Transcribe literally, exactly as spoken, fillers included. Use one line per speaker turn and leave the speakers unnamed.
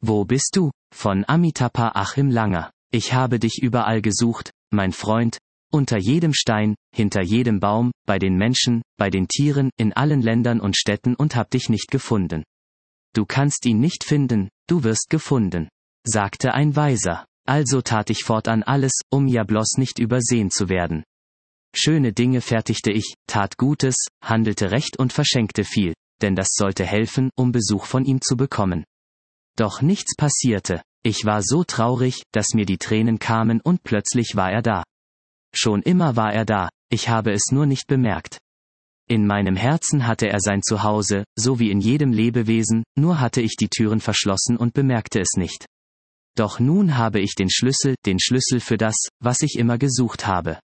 Wo bist du? Von Amitabha Achim Langer. Ich habe dich überall gesucht, mein Freund, unter jedem Stein, hinter jedem Baum, bei den Menschen, bei den Tieren, in allen Ländern und Städten und hab dich nicht gefunden. Du kannst ihn nicht finden, du wirst gefunden, sagte ein Weiser. Also tat ich fortan alles, um ja bloß nicht übersehen zu werden. Schöne Dinge fertigte ich, tat Gutes, handelte recht und verschenkte viel, denn das sollte helfen, um Besuch von ihm zu bekommen. Doch nichts passierte, ich war so traurig, dass mir die Tränen kamen und plötzlich war er da. Schon immer war er da, ich habe es nur nicht bemerkt. In meinem Herzen hatte er sein Zuhause, so wie in jedem Lebewesen, nur hatte ich die Türen verschlossen und bemerkte es nicht. Doch nun habe ich den Schlüssel, den Schlüssel für das, was ich immer gesucht habe.